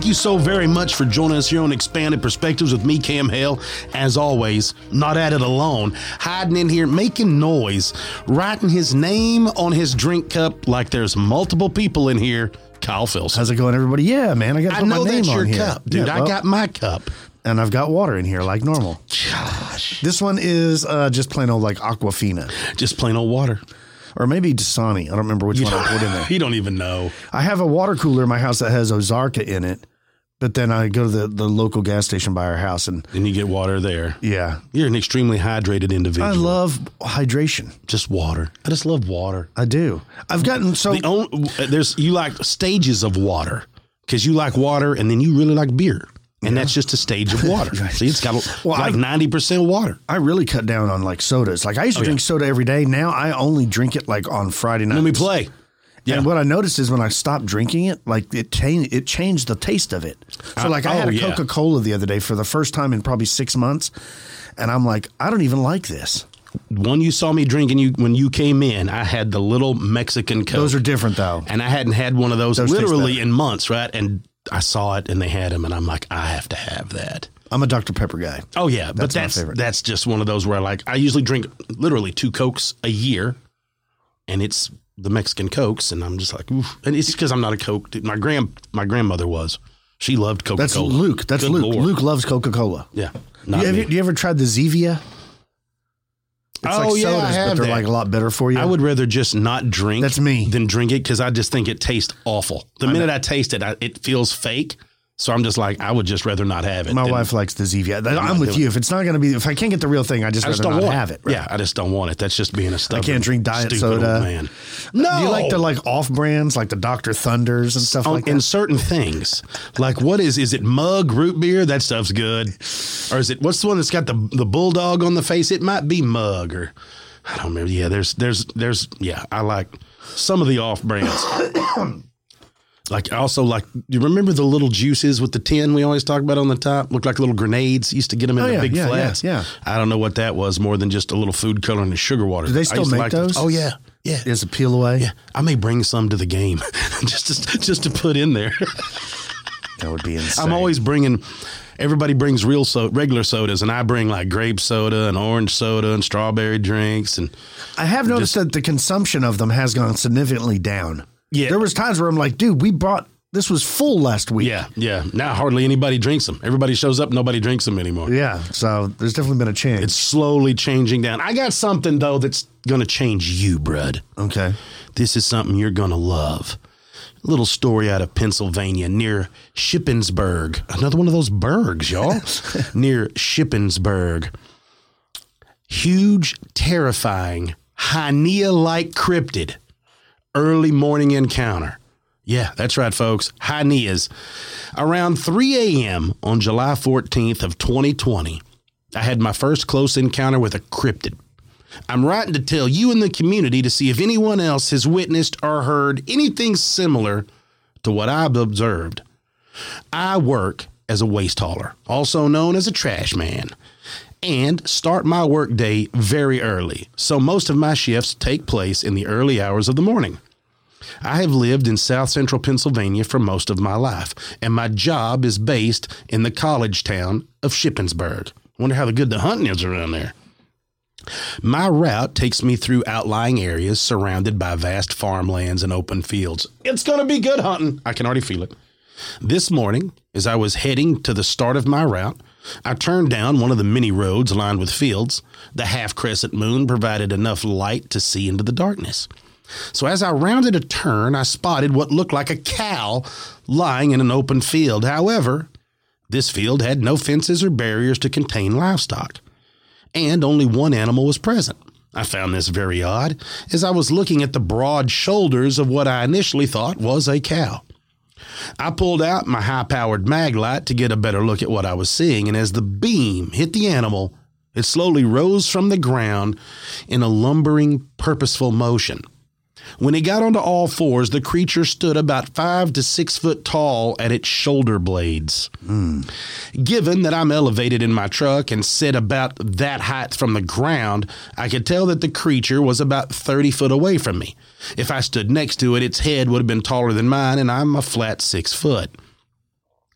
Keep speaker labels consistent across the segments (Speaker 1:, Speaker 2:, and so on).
Speaker 1: you so very much for joining us here on Expanded Perspectives with me, Cam Hale. As always, not at it alone, hiding in here, making noise, writing his name on his drink cup like there's multiple people in here. Kyle Filson.
Speaker 2: How's it going, everybody? Yeah, man, I got to put my name on here. I know
Speaker 1: that's your cup, dude.
Speaker 2: Yeah,
Speaker 1: I got my cup.
Speaker 2: And I've got water in here like normal.
Speaker 1: Gosh.
Speaker 2: This one is just plain old like Aquafina.
Speaker 1: Just plain old water.
Speaker 2: Or maybe Dasani. I don't remember which one I put in there.
Speaker 1: You don't even know.
Speaker 2: I have a water cooler in my house that has Ozarka in it. But then I go to the local gas station by our house. And
Speaker 1: you get water there.
Speaker 2: Yeah.
Speaker 1: You're an extremely hydrated individual.
Speaker 2: I love hydration.
Speaker 1: Just water. I just love water.
Speaker 2: I do. I've gotten so...
Speaker 1: You like stages of water. Because you like water and then you really like beer. And that's just a stage of water. See, it's got like 90% water.
Speaker 2: I really cut down on like sodas. Like I used to drink soda every day. Now I only drink it like on Friday nights.
Speaker 1: When we play.
Speaker 2: Yeah. And what I noticed is when I stopped drinking it, like it changed the taste of it. So like I had a Coca-Cola the other day for the first time in probably 6 months. And I'm like, I don't even like this.
Speaker 1: One you saw me drinking when you came in, I had the little Mexican Coke.
Speaker 2: Those are different though.
Speaker 1: And I hadn't had one of those literally in months, right? And I saw it and they had them and I'm like, I have to have that.
Speaker 2: I'm a Dr. Pepper guy.
Speaker 1: Oh yeah. But that's just one of those where I usually drink literally 2 Cokes a year and it's the Mexican Cokes, and I'm just like, oof. And it's because I'm not a Coke dude. My grandmother was. She loved Coca-Cola.
Speaker 2: That's Luke. That's Luke. Lord. Luke loves Coca-Cola.
Speaker 1: Yeah.
Speaker 2: Do you ever tried the Zevia? It's like sodas,
Speaker 1: I have
Speaker 2: but they're like a lot better for you.
Speaker 1: I would rather just not drink than drink it because I just think it tastes awful. The minute I taste it, it feels fake. So I'm just like, I would just rather not have it.
Speaker 2: My wife likes the Zevia. I'm with you. If it's not going to be, if I can't get the real thing, I just rather not have it. Right?
Speaker 1: Yeah, I just don't want it. That's just being a stubborn,
Speaker 2: I can't drink diet soda.
Speaker 1: Man. No.
Speaker 2: Do you like the off brands, like the Dr. Thunders and stuff like that?
Speaker 1: In certain things. Like what is it Mug root beer? That stuff's good. Or is it, what's the one that's got the bulldog on the face? It might be Mug or, I don't remember. Yeah, there's I like some of the off brands. You remember the little juices with the tin we always talk about on the top? Look like little grenades. Used to get them in the big flats.
Speaker 2: Yeah.
Speaker 1: I don't know what that was more than just a little food color and a sugar water.
Speaker 2: Do they still make those?
Speaker 1: Oh, yeah. Yeah.
Speaker 2: Is a peel away?
Speaker 1: Yeah. I may bring some to the game just to put in there.
Speaker 2: That would be insane.
Speaker 1: I'm always bringing... Everybody brings regular sodas, and I bring like grape soda and orange soda and strawberry drinks. And
Speaker 2: I have noticed that the consumption of them has gone significantly down. Yeah. There was times where I'm like, dude, this was full last week.
Speaker 1: Yeah. Now hardly anybody drinks them. Everybody shows up, nobody drinks them anymore.
Speaker 2: Yeah. So there's definitely been a change.
Speaker 1: It's slowly changing down. I got something, though, that's going to change you, Brud.
Speaker 2: Okay.
Speaker 1: This is something you're going to love. A little story out of Pennsylvania near Shippensburg. Another one of those burgs, y'all. Near Shippensburg. Huge, terrifying, hyena-like cryptid. Early morning encounter. Yeah, that's right, folks. Hyenas. Around 3 a.m. on July 14th of 2020, I had my first close encounter with a cryptid. I'm writing to tell you in the community to see if anyone else has witnessed or heard anything similar to what I've observed. I work as a waste hauler, also known as a trash man, and start my work day very early, so most of my shifts take place in the early hours of the morning. I have lived in South Central Pennsylvania for most of my life, and my job is based in the college town of Shippensburg. Wonder how good the hunting is around there. My route takes me through outlying areas surrounded by vast farmlands and open fields. It's going to be good hunting. I can already feel it. This morning, as I was heading to the start of my route, I turned down one of the many roads lined with fields. The half-crescent moon provided enough light to see into the darkness. So as I rounded a turn, I spotted what looked like a cow lying in an open field. However, this field had no fences or barriers to contain livestock, and only one animal was present. I found this very odd as I was looking at the broad shoulders of what I initially thought was a cow. I pulled out my high-powered mag light to get a better look at what I was seeing, and as the beam hit the animal, it slowly rose from the ground in a lumbering, purposeful motion. When he got onto all fours, the creature stood about 5 to 6 foot tall at its shoulder blades. Given that I'm elevated in my truck and sit about that height from the ground, I could tell that the creature was about 30 foot away from me. If I stood next to it, its head would have been taller than mine, and I'm a flat 6 foot.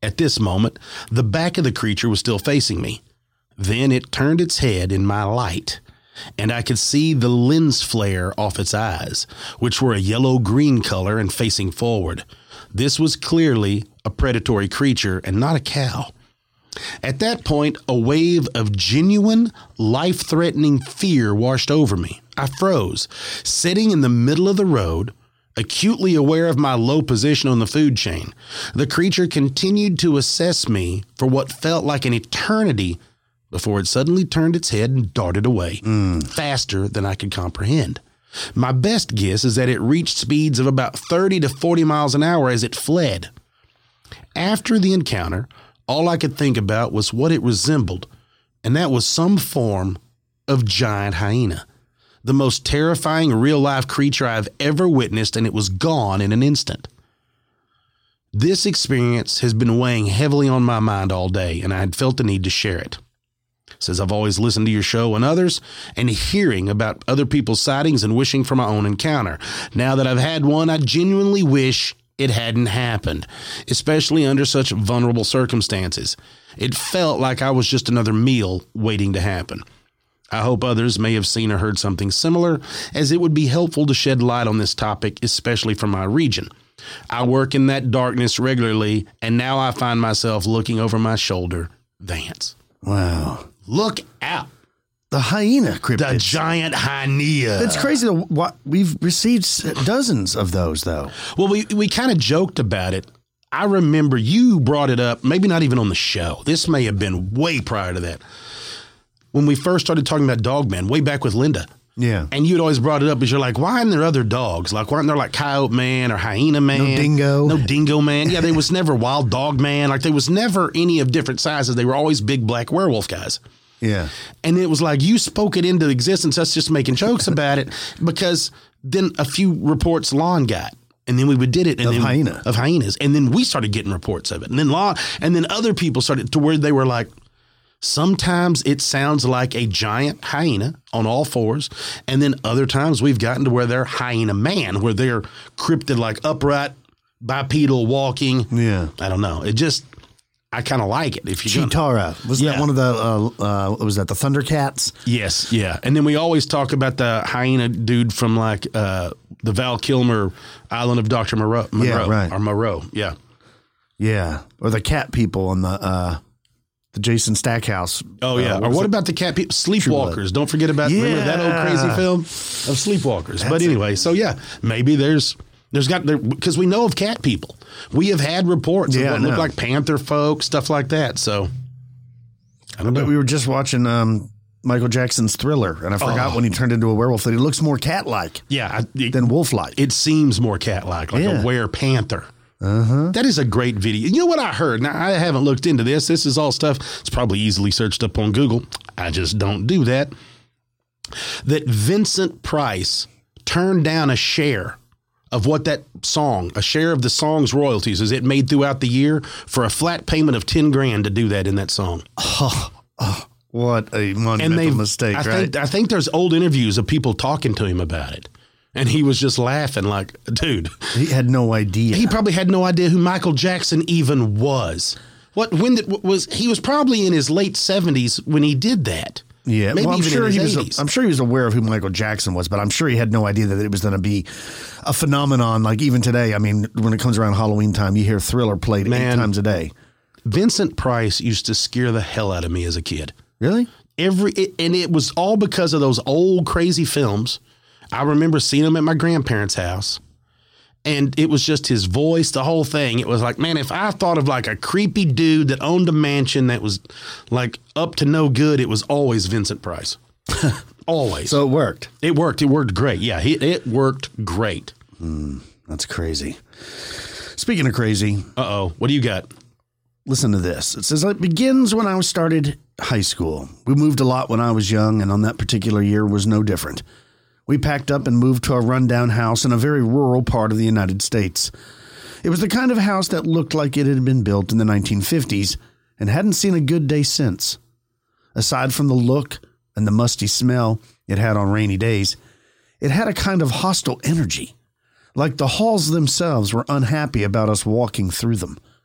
Speaker 1: At this moment, the back of the creature was still facing me. Then it turned its head in my light, and I could see the lens flare off its eyes, which were a yellow-green color and facing forward. This was clearly a predatory creature and not a cow. At that point, a wave of genuine, life-threatening fear washed over me. I froze, sitting in the middle of the road, acutely aware of my low position on the food chain. The creature continued to assess me for what felt like an eternity before it suddenly turned its head and darted away, faster than I could comprehend. My best guess is that it reached speeds of about 30 to 40 miles an hour as it fled. After the encounter, all I could think about was what it resembled, and that was some form of giant hyena. The most terrifying real-life creature I've ever witnessed, and it was gone in an instant. This experience has been weighing heavily on my mind all day, and I had felt the need to share it. Says I've always listened to your show and others, and hearing about other people's sightings and wishing for my own encounter. Now that I've had one, I genuinely wish it hadn't happened, especially under such vulnerable circumstances. It felt like I was just another meal waiting to happen. I hope others may have seen or heard something similar, as it would be helpful to shed light on this topic, especially from my region. I work in that darkness regularly, and now I find myself looking over my shoulder. Vance.
Speaker 2: Wow.
Speaker 1: Look out.
Speaker 2: The hyena cryptids.
Speaker 1: The giant hyena.
Speaker 2: It's crazy. We've received dozens of those, though.
Speaker 1: Well, we kind of joked about it. I remember you brought it up, maybe not even on the show. This may have been way prior to that. When we first started talking about Dogman, way back with Linda.
Speaker 2: Yeah.
Speaker 1: And you'd always brought it up because you're like, why aren't there other dogs? Like, why aren't there like Coyote Man or Hyena Man?
Speaker 2: No Dingo.
Speaker 1: No Dingo Man. Yeah, there was never Wild Dog Man. Like, there was never any of different sizes. They were always big black werewolf guys.
Speaker 2: Yeah.
Speaker 1: And it was like you spoke it into existence, us just making jokes about it, because then a few reports Lon got. And then we did it. And
Speaker 2: of
Speaker 1: hyenas. And then we started getting reports of it. And then other people started to where they were like, sometimes it sounds like a giant hyena on all fours. And then other times we've gotten to where they're hyena man, where they're cryptid, like upright, bipedal walking.
Speaker 2: Yeah.
Speaker 1: I don't know. I kind of like it. If you
Speaker 2: Chitara. Was that one of the, was that the Thundercats?
Speaker 1: Yes. Yeah. And then we always talk about the hyena dude from like the Val Kilmer Island of Dr. Moreau.
Speaker 2: Yeah, right.
Speaker 1: Or Moreau. Yeah.
Speaker 2: Yeah. Or the cat people on the Jason Stackhouse.
Speaker 1: Oh, yeah. Or what about the cat people? Sleepwalkers. Don't forget about remember that old crazy film of Sleepwalkers. But anyway, so yeah, maybe there's because we know of cat people. We have had reports of what look like panther folk, stuff like that. So I don't know.
Speaker 2: We were just watching Michael Jackson's Thriller, and I forgot when he turned into a werewolf that he looks more cat-like than wolf-like.
Speaker 1: It seems more cat-like, like a were-panther.
Speaker 2: Uh-huh.
Speaker 1: That is a great video. You know what I heard? Now, I haven't looked into this. This is all stuff. It's probably easily searched up on Google. I just don't do that. That Vincent Price turned down a share of what that song, a share of the song's royalties as it made throughout the year for a flat payment of $10,000 to do that in that song.
Speaker 2: What a monumental mistake, right?
Speaker 1: I think there's old interviews of people talking to him about it. And he was just laughing like, dude.
Speaker 2: He had no idea.
Speaker 1: He probably had no idea who Michael Jackson even was. He was probably in his late 70s when he did that.
Speaker 2: Yeah,
Speaker 1: maybe
Speaker 2: I'm
Speaker 1: even
Speaker 2: sure
Speaker 1: in his 80s.
Speaker 2: I'm sure he was aware of who Michael Jackson was, but I'm sure he had no idea that it was going to be a phenomenon. Like even today, I mean, when it comes around Halloween time, you hear Thriller played 8 times a day.
Speaker 1: Vincent Price used to scare the hell out of me as a kid.
Speaker 2: Really?
Speaker 1: And it was all because of those old crazy films. I remember seeing him at my grandparents' house, and it was just his voice, the whole thing. It was like, man, if I thought of like a creepy dude that owned a mansion that was like up to no good, it was always Vincent Price. Always.
Speaker 2: So it worked.
Speaker 1: It worked. It worked great. Yeah, it worked great.
Speaker 2: That's crazy. Speaking of crazy.
Speaker 1: Uh-oh. What do you got?
Speaker 2: Listen to this. It says, it begins when I started high school. We moved a lot when I was young, and on that particular year was no different. We packed up and moved to a rundown house in a very rural part of the United States. It was the kind of house that looked like it had been built in the 1950s and hadn't seen a good day since. Aside from the look and the musty smell it had on rainy days, it had a kind of hostile energy, like the halls themselves were unhappy about us walking through them.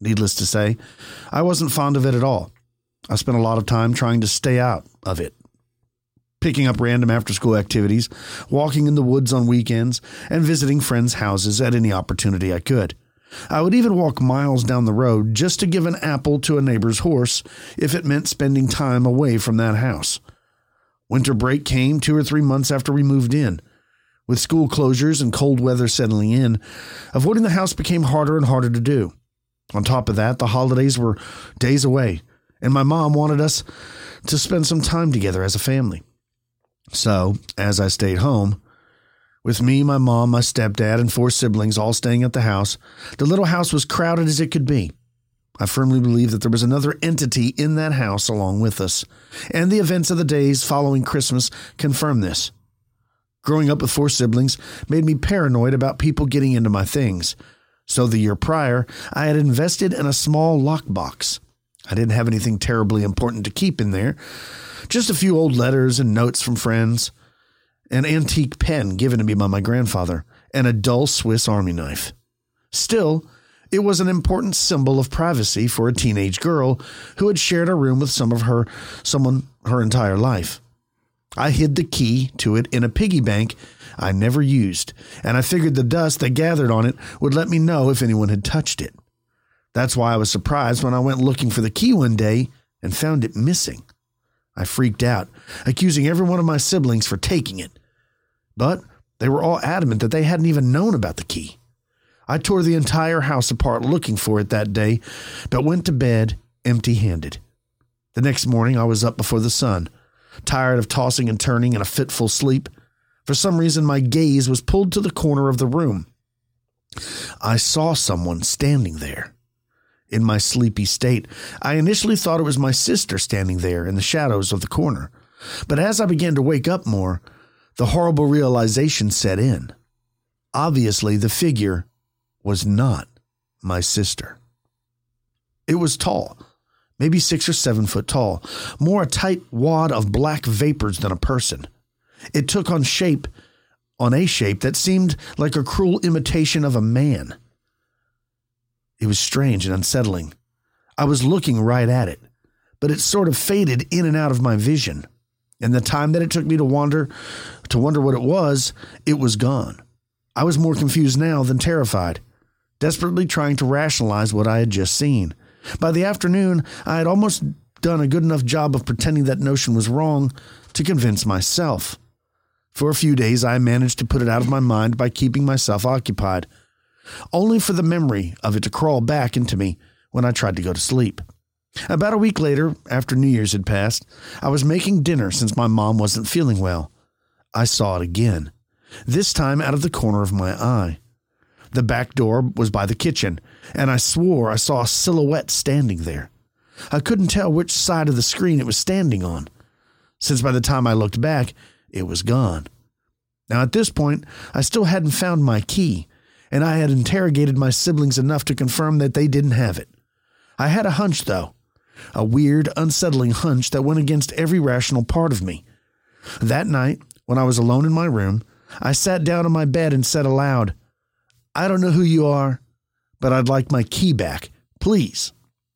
Speaker 2: Needless to say, I wasn't fond of it at all. I spent a lot of time trying to stay out of it, picking up random after-school activities, walking in the woods on weekends, and visiting friends' houses at any opportunity I could. I would even walk miles down the road just to give an apple to a neighbor's horse if it meant spending time away from that house. Winter break came 2 or 3 months after we moved in. With school closures and cold weather settling in, avoiding the house became harder and harder to do. On top of that, the holidays were days away, and my mom wanted us to spend some time together as a family. So, as I stayed home, with me, my mom, my stepdad, and 4 siblings all staying at the house, the little house was crowded as it could be. I firmly believe that there was another entity in that house along with us, and the events of the days following Christmas confirm this. Growing up with 4 siblings made me paranoid about people getting into my things, so the year prior, I had invested in a small lockbox. I didn't have anything terribly important to keep in there, just a few old letters and notes from friends, an antique pen given to me by my grandfather, and a dull Swiss Army knife. Still, it was an important symbol of privacy for a teenage girl who had shared a room with someone her entire life. I hid the key to it in a piggy bank I never used, and I figured the dust that gathered on it would let me know if anyone had touched it. That's why I was surprised when I went looking for the key one day and found it missing. I freaked out, accusing every one of my siblings for taking it. But they were all adamant that they hadn't even known about the key. I tore the entire house apart looking for it that day, but went to bed empty-handed. The next morning, I was up before the sun, tired of tossing and turning in a fitful sleep. For some reason, my gaze was pulled to the corner of the room. I saw someone standing there. In my sleepy state, I initially thought it was my sister standing there in the shadows of the corner. But as I began to wake up more, the horrible realization set in. Obviously, the figure was not my sister. It was tall, maybe 6 or 7 foot tall, more a tight wad of black vapors than a person. It took on a shape that seemed like a cruel imitation of a man. It was strange and unsettling. I was looking right at it, but it sort of faded in and out of my vision. And the time that it took me to wonder what it was gone. I was more confused now than terrified, desperately trying to rationalize what I had just seen. By the afternoon, I had almost done a good enough job of pretending that notion was wrong to convince myself. For a few days, I managed to put it out of my mind by keeping myself occupied, only for the memory of it to crawl back into me when I tried to go to sleep. About a week later, after New Year's had passed, I was making dinner since my mom wasn't feeling well. I saw it again, this time out of the corner of my eye. The back door was by the kitchen, and I swore I saw a silhouette standing there. I couldn't tell which side of the screen it was standing on, since by the time I looked back, it was gone. Now at this point, I still hadn't found my key, and I had interrogated my siblings enough to confirm that they didn't have it. I had a hunch, though, a weird, unsettling hunch that went against every rational part of me. That night, when I was alone in my room, I sat down on my bed and said aloud, "I don't know who you are, but I'd like my key back, please."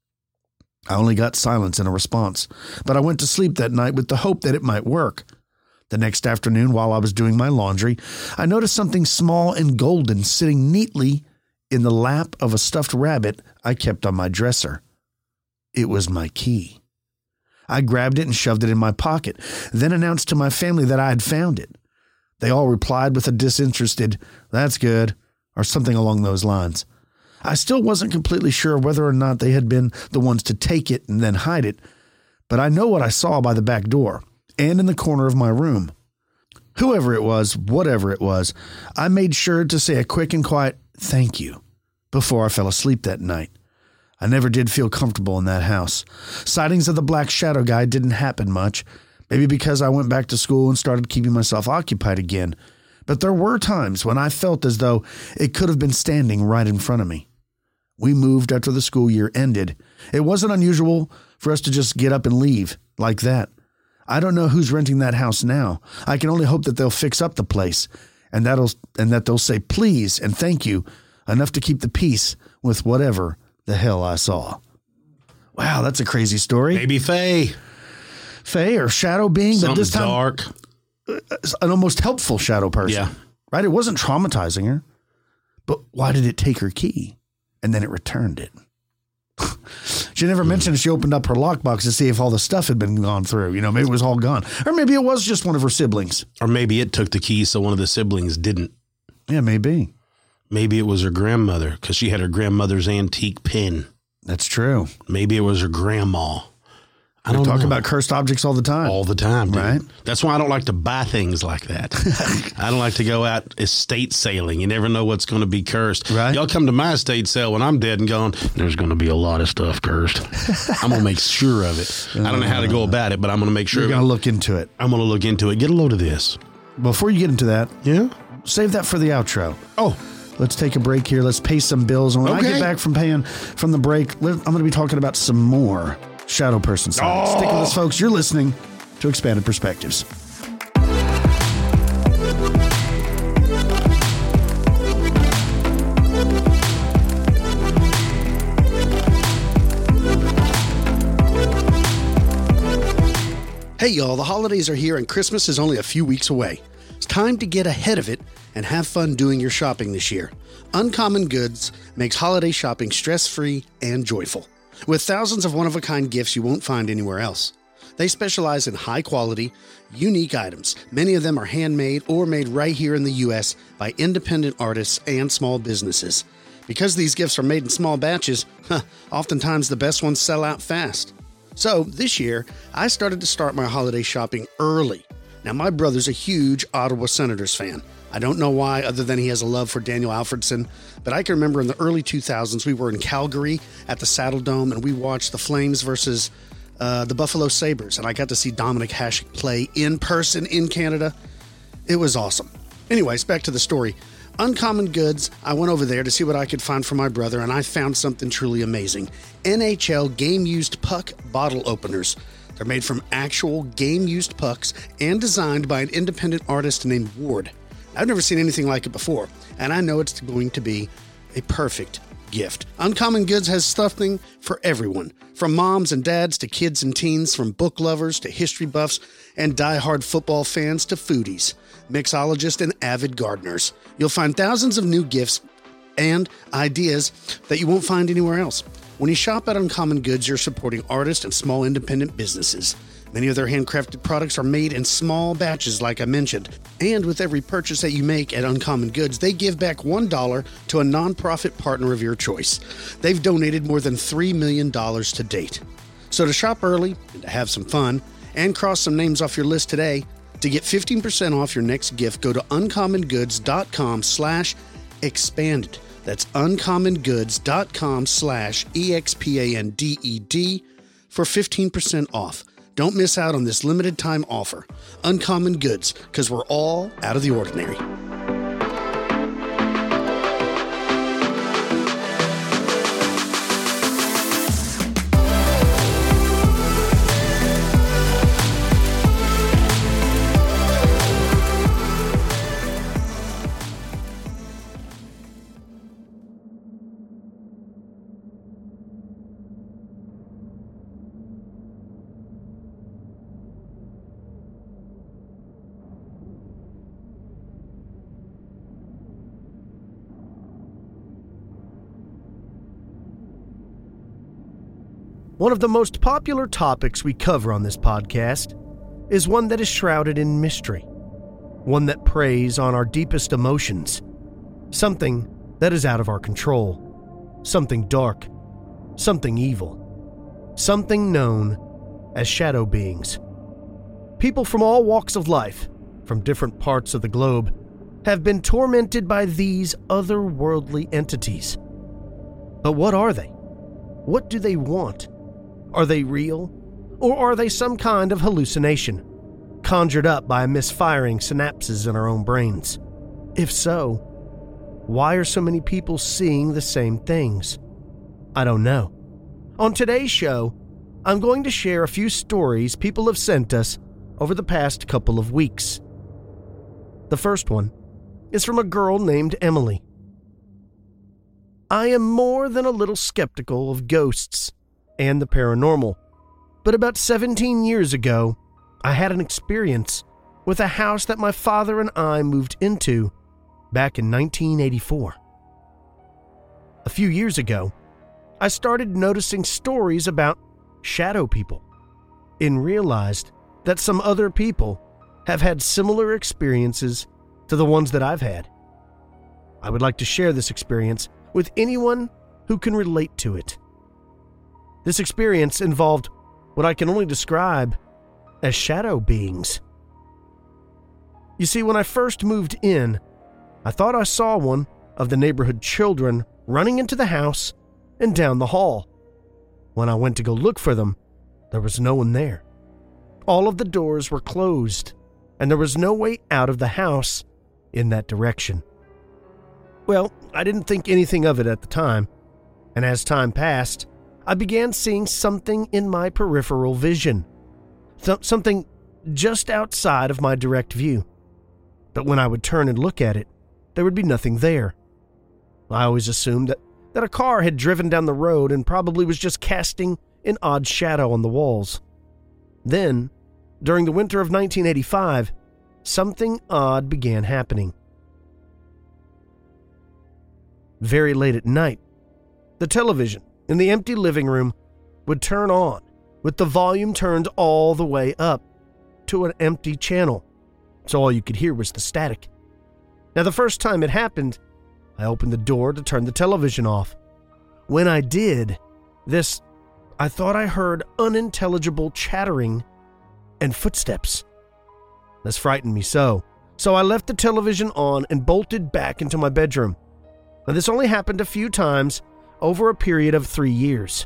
Speaker 2: I only got silence in a response, but I went to sleep that night with the hope that it might work. The next afternoon, while I was doing my laundry, I noticed something small and golden sitting neatly in the lap of a stuffed rabbit I kept on my dresser. It was my key. I grabbed it and shoved it in my pocket, then announced to my family that I had found it. They all replied with a disinterested, "That's good," or something along those lines. I still wasn't completely sure whether or not they had been the ones to take it and then hide it, but I know what I saw by the back door and in the corner of my room. Whoever it was, whatever it was, I made sure to say a quick and quiet thank you before I fell asleep that night. I never did feel comfortable in that house. Sightings of the black shadow guy didn't happen much, maybe because I went back to school and started keeping myself occupied again. But there were times when I felt as though it could have been standing right in front of me. We moved after the school year ended. It wasn't unusual for us to just get up and leave like that. I don't know who's renting that house now. I can only hope that they'll fix up the place and that they'll say please and thank you enough to keep the peace with whatever the hell I saw. Wow, that's a crazy story.
Speaker 1: Maybe Faye.
Speaker 2: Faye or shadow being,
Speaker 1: Something
Speaker 2: but this time
Speaker 1: dark.
Speaker 2: an almost helpful shadow person.
Speaker 1: Yeah.
Speaker 2: Right? It wasn't traumatizing her. But why did it take her key? And then it returned it. She never mentioned she opened up her lockbox to see if all the stuff had been gone through. You know, maybe it was all gone. Or maybe it was just one of her siblings.
Speaker 1: Or maybe it took the key so one of the siblings didn't.
Speaker 2: Yeah, maybe.
Speaker 1: Maybe it was her grandmother because she had her grandmother's antique pin.
Speaker 2: That's true.
Speaker 1: Maybe it was her grandma. I
Speaker 2: We
Speaker 1: don't
Speaker 2: talk
Speaker 1: know.
Speaker 2: about cursed objects all the time.
Speaker 1: All the time, dude.
Speaker 2: Right.
Speaker 1: That's why I don't like to buy things like that. I don't like to go out estate sailing. You never know what's going to be cursed.
Speaker 2: Right.
Speaker 1: Y'all come to my estate sale when I'm dead and gone, there's going to be a lot of stuff cursed. I'm going to make sure of it. I don't know how to go about it, but I'm going to make sure.
Speaker 2: You're going to look into it.
Speaker 1: I'm going to look into it. Get a load of this.
Speaker 2: Before you get into that,
Speaker 1: Yeah.
Speaker 2: save that for the outro.
Speaker 1: Oh,
Speaker 2: Let's take a break here. Let's pay some bills. And when I
Speaker 1: Okay.
Speaker 2: get back from the break, I'm going to be talking about some more shadow person sightings. Stick with us, folks. You're listening to Expanded Perspectives.
Speaker 3: Hey y'all, the holidays are here and Christmas is only a few weeks away. It's time to get ahead of it and have fun doing your shopping this year. Uncommon Goods makes holiday shopping stress-free and joyful, with thousands of one-of-a-kind gifts you won't find anywhere else. They specialize in high-quality, unique items. Many of them are handmade or made right here in the U.S. by independent artists and small businesses. Because these gifts are made in small batches, oftentimes the best ones sell out fast. So this year, I started to start my holiday shopping early. Now, my brother's a huge Ottawa Senators fan. I don't know why, other than he has a love for Daniel Alfredson, but I can remember in the early 2000s, we were in Calgary at the Saddle Dome, and we watched the Flames versus the Buffalo Sabres, and I got to see Dominic Hasek play in person in Canada. It was awesome. Anyways, back to the story. Uncommon Goods, I went over there to see what I could find for my brother, and I found something truly amazing. NHL game-used puck bottle openers. They're made from actual game-used pucks and designed by an independent artist named Ward. I've never seen anything like it before, and I know it's going to be a perfect gift. Uncommon Goods has something for everyone, from moms and dads to kids and teens, from book lovers to history buffs and die-hard football fans to foodies, mixologists and avid gardeners. You'll find thousands of new gifts and ideas that you won't find anywhere else. When you shop at Uncommon Goods, you're supporting artists and small independent businesses. Many of their handcrafted products are made in small batches, like I mentioned. And with every purchase that you make at Uncommon Goods, they give back $1 to a nonprofit partner of your choice. They've donated more than $3 million to date. So to shop early and to have some fun and cross some names off your list today, to get 15% off your next gift, go to uncommongoods.com/expanded. That's uncommongoods.com/expanded for 15% off. Don't miss out on this limited time offer. Uncommon Goods, because we're all out of the ordinary.
Speaker 4: One of the most popular topics we cover on this podcast is one that is shrouded in mystery, one that preys on our deepest emotions, something that is out of our control, something dark, something evil, something known as shadow beings. People from all walks of life, from different parts of the globe, have been tormented by these otherworldly entities. But what are they? What do they want? Are they real? Or are they some kind of hallucination, conjured up by misfiring synapses in our own brains? If so, why are so many people seeing the same things? I don't know. On today's show, I'm going to share a few stories people have sent us over the past couple of weeks. The first one is from a girl named Emily. I am more than a little skeptical of ghosts and the paranormal, but about 17 years ago, I had an experience with a house that my father and I moved into back in 1984. A few years ago, I started noticing stories about shadow people and realized that some other people have had similar experiences to the ones that I've had. I would like to share this experience with anyone who can relate to it. This experience involved what I can only describe as shadow beings. You see, when I first moved in, I thought I saw one of the neighborhood children running into the house and down the hall. When I went to go look for them, there was no one there. All of the doors were closed, and there was no way out of the house in that direction. Well, I didn't think anything of it at the time, and as time passed, I began seeing something in my peripheral vision. Something just outside of my direct view. But when I would turn and look at it, there would be nothing there. I always assumed that a car had driven down the road and probably was just casting an odd shadow on the walls. Then, during the winter of 1985, something odd began happening. Very late at night, the television in the empty living room would turn on with the volume turned all the way up to an empty channel, so all you could hear was the static. Now, the first time it happened, I opened the door to turn the television off. When I did this, I thought I heard unintelligible chattering and footsteps. This frightened me so I left the television on and bolted back into my bedroom. Now, this only happened a few times over a period of 3 years.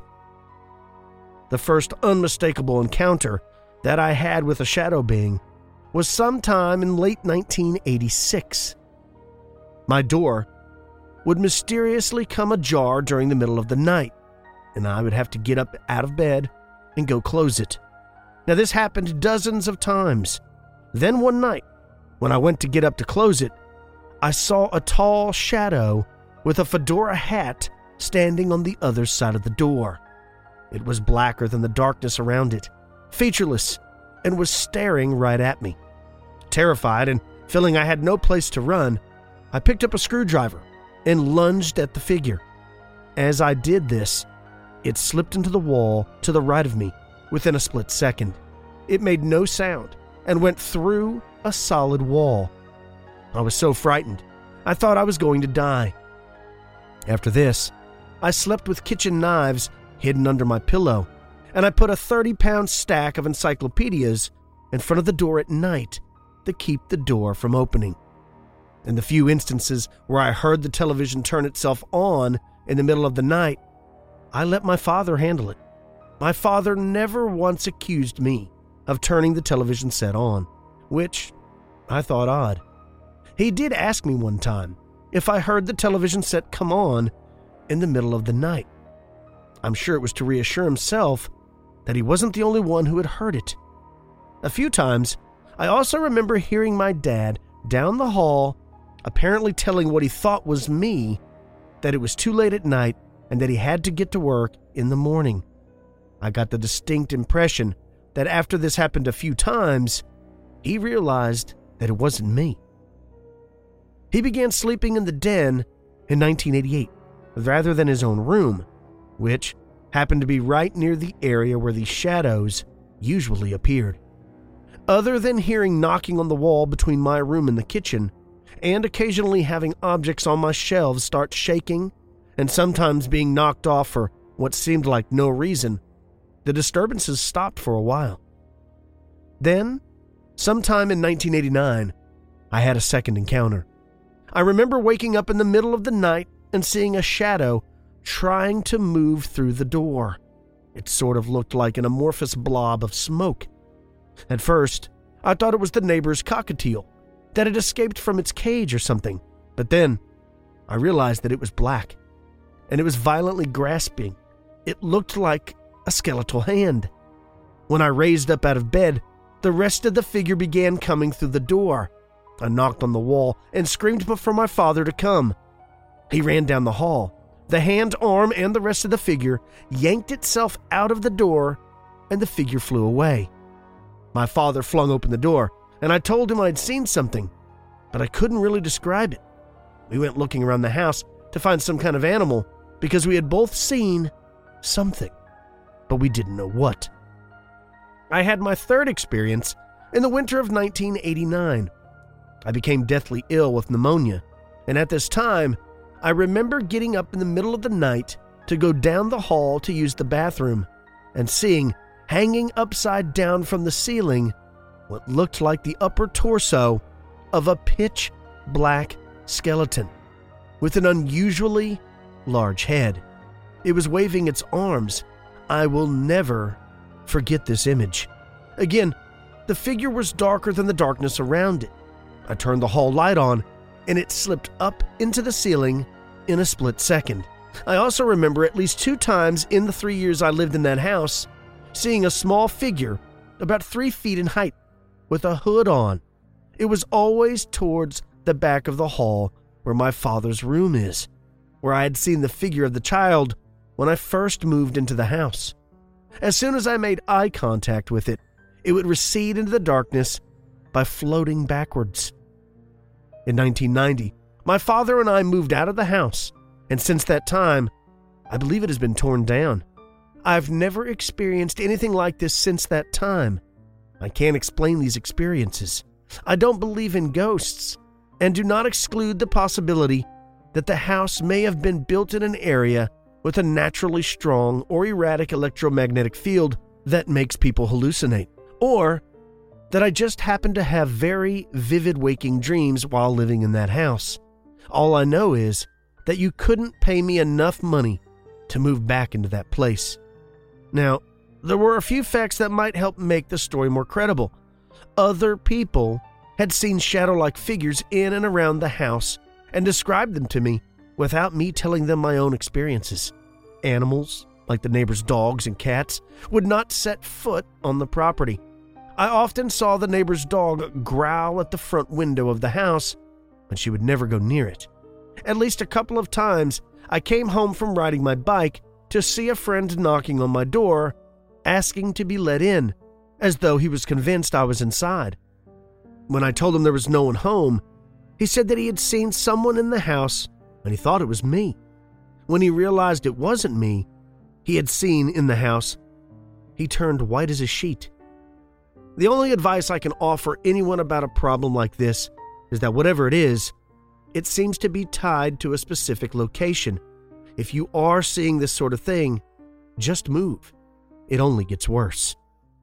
Speaker 4: The first unmistakable encounter that I had with a shadow being was sometime in late 1986. My door would mysteriously come ajar during the middle of the night, and I would have to get up out of bed and go close it. Now, this happened dozens of times. Then one night, when I went to get up to close it, I saw a tall shadow with a fedora hat standing on the other side of the door. It was blacker than the darkness around it, featureless, and was staring right at me. Terrified and feeling I had no place to run, I picked up a screwdriver and lunged at the figure. As I did this, it slipped into the wall to the right of me within a split second. It made no sound and went through a solid wall. I was so frightened, I thought I was going to die. After this, I slept with kitchen knives hidden under my pillow, and I put a 30-pound stack of encyclopedias in front of the door at night to keep the door from opening. In the few instances where I heard the television turn itself on in the middle of the night, I let my father handle it. My father never once accused me of turning the television set on, which I thought odd. He did ask me one time if I heard the television set come on in the middle of the night. I'm sure it was to reassure himself that he wasn't the only one who had heard it. A few times, I also remember hearing my dad down the hall apparently telling what he thought was me that it was too late at night and that he had to get to work in the morning. I got the distinct impression that after this happened a few times, he realized that it wasn't me. He began sleeping in the den in 1988 rather than his own room, which happened to be right near the area where these shadows usually appeared. Other than hearing knocking on the wall between my room and the kitchen, and occasionally having objects on my shelves start shaking, and sometimes being knocked off for what seemed like no reason, the disturbances stopped for a while. Then, sometime in 1989, I had a second encounter. I remember waking up in the middle of the night and seeing a shadow trying to move through the door. It sort of looked like an amorphous blob of smoke. At first, I thought it was the neighbor's cockatiel, that had escaped from its cage or something. But then, I realized that it was black, and it was violently grasping. It looked like a skeletal hand. When I raised up out of bed, the rest of the figure began coming through the door. I knocked on the wall and screamed for my father to come. He ran down the hall, The hand, arm, and the rest of the figure yanked itself out of the door, and the figure flew away. My father flung open the door, and I told him I'd seen something, but I couldn't really describe it. We went looking around the house to find some kind of animal because we had both seen something, but we didn't know what. I had my third experience in the winter of 1989. I became deathly ill with pneumonia, and at this time, I remember getting up in the middle of the night to go down the hall to use the bathroom and seeing, hanging upside down from the ceiling, what looked like the upper torso of a pitch-black skeleton with an unusually large head. It was waving its arms. I will never forget this image. Again, the figure was darker than the darkness around it. I turned the hall light on, and it slipped up into the ceiling in a split second. I also remember at least 2 times in the 3 years I lived in that house, seeing a small figure about 3 feet in height with a hood on. It was always towards the back of the hall where my father's room is, where I had seen the figure of the child when I first moved into the house. As soon as I made eye contact with it, it would recede into the darkness by floating backwards. In 1990, my father and I moved out of the house, and since that time, I believe it has been torn down. I've never experienced anything like this since that time. I can't explain these experiences. I don't believe in ghosts, and do not exclude the possibility that the house may have been built in an area with a naturally strong or erratic electromagnetic field that makes people hallucinate, or that I just happened to have very vivid waking dreams while living in that house. All I know is that you couldn't pay me enough money to move back into that place. Now, there were a few facts that might help make the story more credible. Other people had seen shadow-like figures in and around the house and described them to me without me telling them my own experiences. Animals, like the neighbors' dogs and cats, would not set foot on the property. I often saw the neighbor's dog growl at the front window of the house, but she would never go near it. At least a couple of times, I came home from riding my bike to see a friend knocking on my door, asking to be let in, as though he was convinced I was inside. When I told him there was no one home, he said that he had seen someone in the house and he thought it was me. When he realized it wasn't me he had seen in the house, he turned white as a sheet. The only advice I can offer anyone about a problem like this is that whatever it is, it seems to be tied to a specific location. If you are seeing this sort of thing, just move. It only gets worse.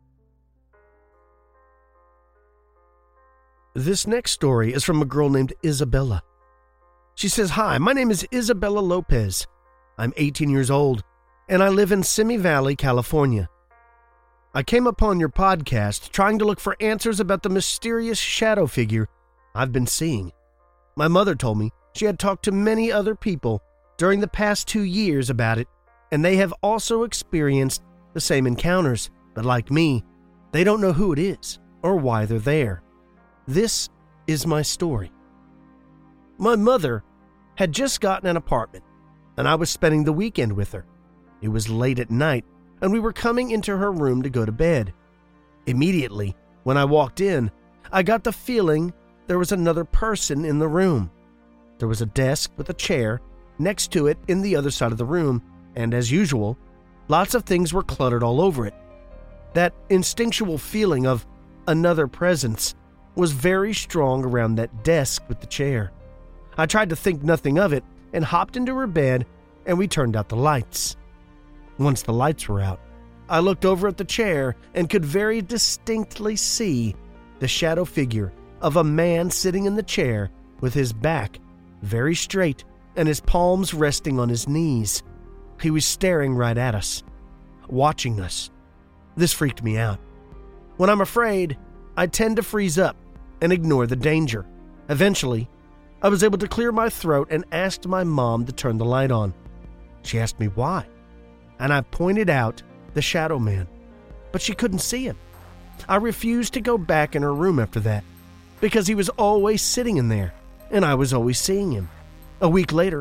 Speaker 4: This next story is from a girl named Isabella. She says, "Hi, my name is Isabella Lopez. I'm 18 years old, and I live in Simi Valley, California. I came upon your podcast trying to look for answers about the mysterious shadow figure I've been seeing. My mother told me she had talked to many other people during the past 2 years about it, and they have also experienced the same encounters, but like me, they don't know who it is or why they're there. This is my story. My mother had just gotten an apartment, and I was spending the weekend with her. It was late at night, and we were coming into her room to go to bed. Immediately, when I walked in, I got the feeling there was another person in the room. There was a desk with a chair next to it in the other side of the room, and as usual, lots of things were cluttered all over it. That instinctual feeling of another presence was very strong around that desk with the chair. I tried to think nothing of it and hopped into her bed, and we turned out the lights. Once the lights were out, I looked over at the chair and could very distinctly see the shadow figure of a man sitting in the chair with his back very straight and his palms resting on his knees. He was staring right at us, watching us. This freaked me out. When I'm afraid, I tend to freeze up and ignore the danger. Eventually, I was able to clear my throat and asked my mom to turn the light on. She asked me why, and I pointed out the shadow man, but she couldn't see him. I refused to go back in her room after that, because he was always sitting in there, and I was always seeing him. A week later,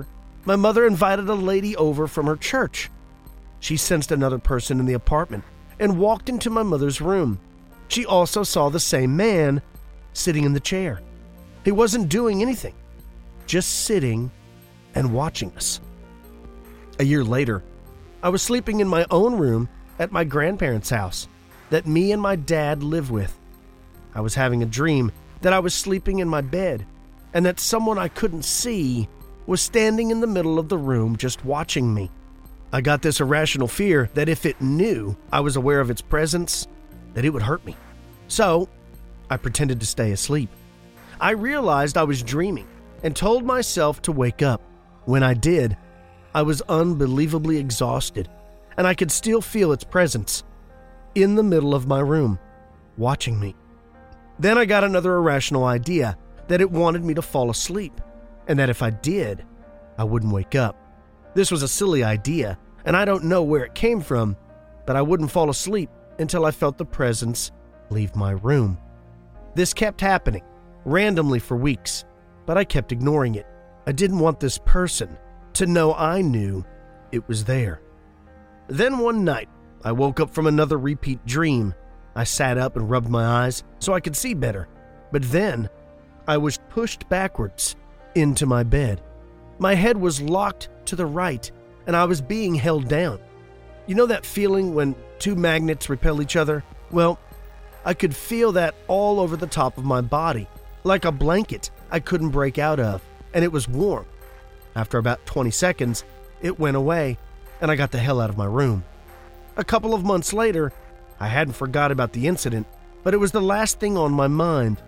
Speaker 4: My mother invited a lady over from her church. She sensed another person in the apartment and walked into my mother's room. She also saw the same man sitting in the chair. He wasn't doing anything, just sitting and watching us. A year later, I was sleeping in my own room at my grandparents' house that me and my dad live with. I was having a dream that I was sleeping in my bed and that someone I couldn't see was standing in the middle of the room just watching me. I got this irrational fear that if it knew I was aware of its presence, that it would hurt me. So, I pretended to stay asleep. I realized I was dreaming and told myself to wake up. When I did, I was unbelievably exhausted, and I could still feel its presence in the middle of my room, watching me. Then I got another irrational idea that it wanted me to fall asleep, and that if I did, I wouldn't wake up. This was a silly idea, and I don't know where it came from, but I wouldn't fall asleep until I felt the presence leave my room. This kept happening, randomly for weeks, but I kept ignoring it. I didn't want this person to know I knew it was there. Then one night, I woke up from another repeat dream. I sat up and rubbed my eyes so I could see better, but then I was pushed backwards into my bed. My head was locked to the right, and I was being held down. You know that feeling when two magnets repel each other? Well, I could feel that all over the top of my body, like a blanket I couldn't break out of, and it was warm. After about 20 seconds, it went away, and I got the hell out of my room. A couple of months later, I hadn't forgot about the incident, but it was the last thing on my mind.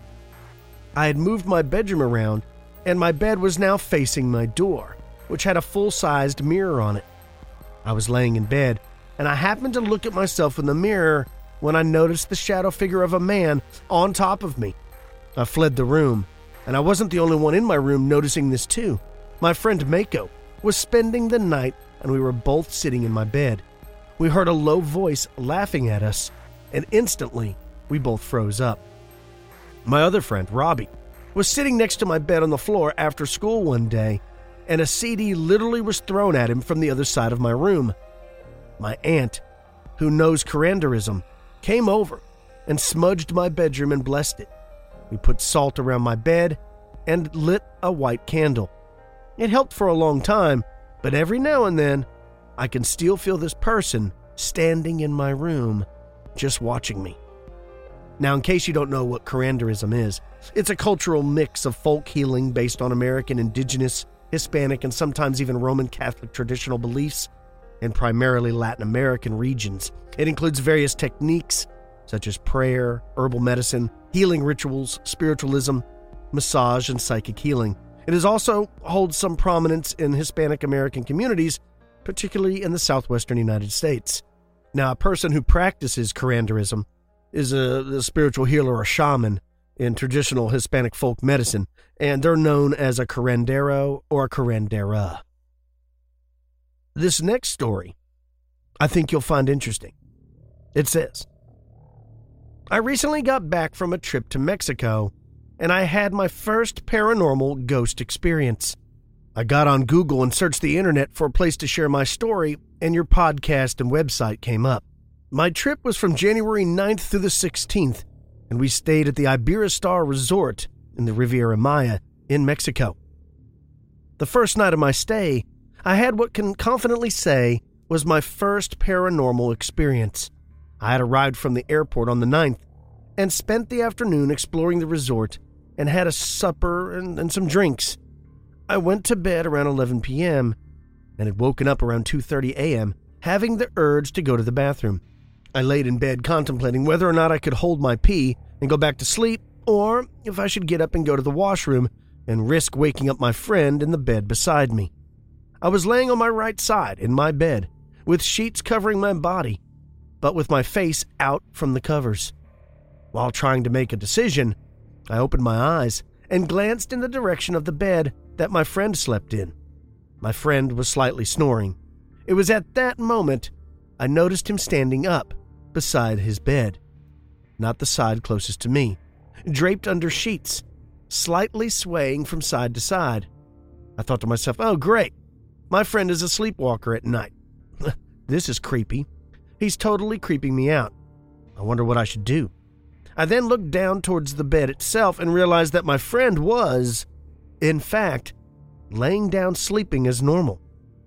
Speaker 4: I had moved my bedroom around, and my bed was now facing my door, which had a full-sized mirror on it. I was laying in bed, and I happened to look at myself in the mirror when I noticed the shadow figure of a man on top of me. I fled the room, and I wasn't the only one in my room noticing this too. My friend Mako was spending the night, and we were both sitting in my bed. We heard a low voice laughing at us, and instantly we both froze up. My other friend, Robbie, was sitting next to my bed on the floor after school one day, and a CD literally was thrown at him from the other side of my room. My aunt, who knows Curanderism, came over and smudged my bedroom and blessed it. We put salt around my bed and lit a white candle. It helped for a long time, but every now and then, I can still feel this person standing in my room, just watching me. Now, in case you don't know what Curanderism is, it's a cultural mix of folk healing based on American, Indigenous, Hispanic, and sometimes even Roman Catholic traditional beliefs in primarily Latin American regions. It includes various techniques such as prayer, herbal medicine, healing rituals, spiritualism, massage, and psychic healing. It also holds some prominence in Hispanic American communities, particularly in the southwestern United States. Now, a person who practices Curanderism is a spiritual healer or shaman in traditional Hispanic folk medicine, and they're known as a curandero or a curandera. This next story, I think you'll find interesting. It says, I recently got back from a trip to Mexico, and I had my first paranormal ghost experience. I got on Google and searched the internet for a place to share my story, and your podcast and website came up. My trip was from January 9th through the 16th, and we stayed at the Iberostar Resort in the Riviera Maya in Mexico. The first night of my stay, I had what can confidently say was my first paranormal experience. I had arrived from the airport on the 9th and spent the afternoon exploring the resort and had a supper and some drinks. I went to bed around 11 p.m. and had woken up around 2:30 a.m., having the urge to go to the bathroom. I laid in bed contemplating whether or not I could hold my pee and go back to sleep, or if I should get up and go to the washroom and risk waking up my friend in the bed beside me. I was laying on my right side in my bed, with sheets covering my body, but with my face out from the covers. While trying to make a decision, I opened my eyes and glanced in the direction of the bed that my friend slept in. My friend was slightly snoring. It was at that moment I noticed him standing up beside his bed, not the side closest to me, draped under sheets, slightly swaying from side to side. I thought to myself, oh great, my friend is a sleepwalker at night. This is creepy. He's totally creeping me out. I wonder what I should do. I then looked down towards the bed itself and realized that my friend was, in fact, laying down sleeping as normal.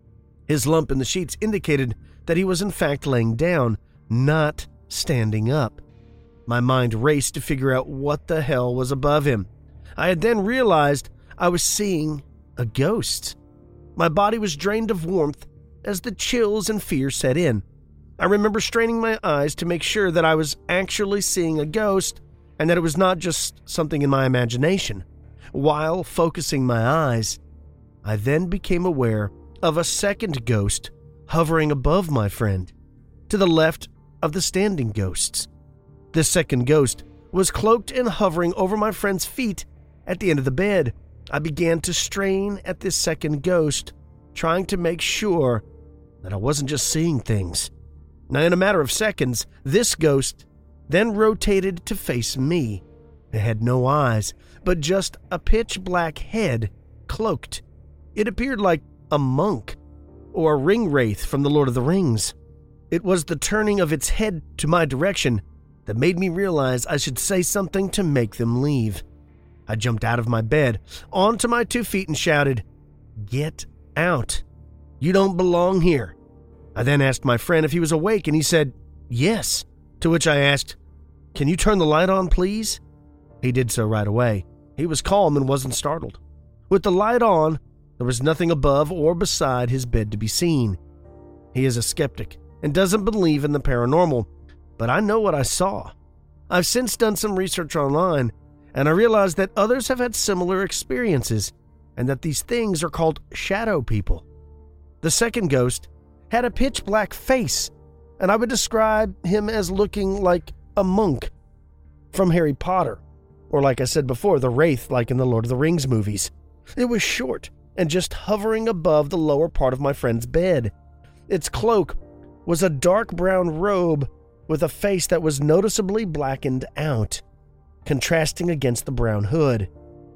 Speaker 4: His lump in the sheets indicated that he was in fact laying down, not standing up. My mind raced to figure out what the hell was above him. I had then realized I was seeing a ghost. My body was drained of warmth as the chills and fear set in. I remember straining my eyes to make sure that I was actually seeing a ghost and that it was not just something in my imagination. While focusing my eyes, I then became aware of a second ghost hovering above my friend, to the left of the standing ghosts. This second ghost was cloaked and hovering over my friend's feet at the end of the bed. I began to strain at this second ghost, trying to make sure that I wasn't just seeing things. Now, in a matter of seconds, this ghost then rotated to face me. It had no eyes, but just a pitch black head cloaked. It appeared like a monk or a ring wraith from the Lord of the Rings. It was the turning of its head to my direction that made me realize I should say something to make them leave. I jumped out of my bed, onto my 2 feet and shouted, "Get out. You don't belong here." I then asked my friend if he was awake and he said, "Yes," to which I asked, "Can you turn the light on, please?" He did so right away. He was calm and wasn't startled. With the light on, there was nothing above or beside his bed to be seen. He is a skeptic and doesn't believe in the paranormal, but I know what I saw. I've since done some research online, and I realized that others have had similar experiences, and that these things are called shadow people. The second ghost had a pitch black face, and I would describe him as looking like a monk from Harry Potter, or like I said before, the wraith like in the Lord of the Rings movies. It was short and just hovering above the lower part of my friend's bed. Its cloak was a dark brown robe with a face that was noticeably blackened out, contrasting against the brown hood.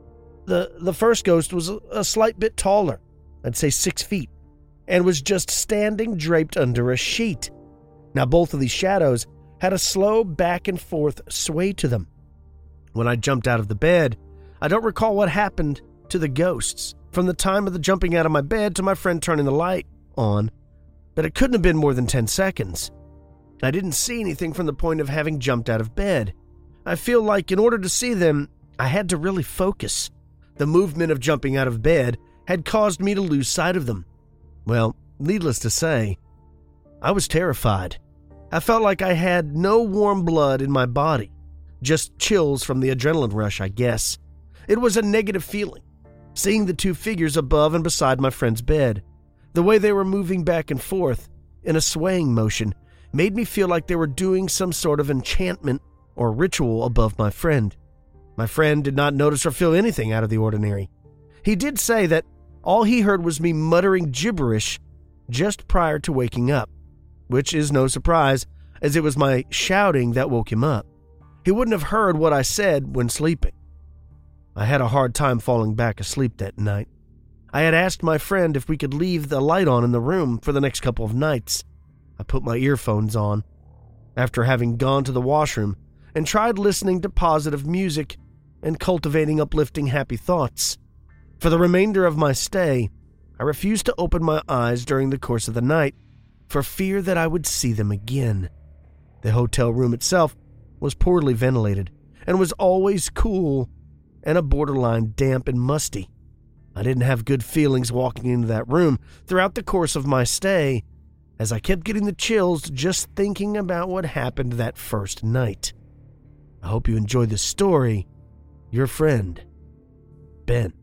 Speaker 4: The first ghost was a slight bit taller, I'd say 6 feet, and was just standing draped under a sheet. Now both of these shadows had a slow back and forth sway to them. When I jumped out of the bed, I don't recall what happened to the ghosts from the time of the jumping out of my bed to my friend turning the light on, but it couldn't have been more than 10 seconds. I didn't see anything from the point of having jumped out of bed. I feel like in order to see them, I had to really focus. The movement of jumping out of bed had caused me to lose sight of them. Well, needless to say, I was terrified. I felt like I had no warm blood in my body, just chills from the adrenaline rush, I guess. It was a negative feeling, seeing the two figures above and beside my friend's bed. The way they were moving back and forth in a swaying motion made me feel like they were doing some sort of enchantment or ritual above my friend. My friend did not notice or feel anything out of the ordinary. He did say that all he heard was me muttering gibberish just prior to waking up, which is no surprise, as it was my shouting that woke him up. He wouldn't have heard what I said when sleeping. I had a hard time falling back asleep that night. I had asked my friend if we could leave the light on in the room for the next couple of nights. I put my earphones on, after having gone to the washroom, and tried listening to positive music and cultivating uplifting happy thoughts. For the remainder of my stay, I refused to open my eyes during the course of the night for fear that I would see them again. The hotel room itself was poorly ventilated and was always cool and a borderline damp and musty. I didn't have good feelings walking into that room throughout the course of my stay, as I kept getting the chills just thinking about what happened that first night. I hope you enjoyed this story. Your friend, Ben.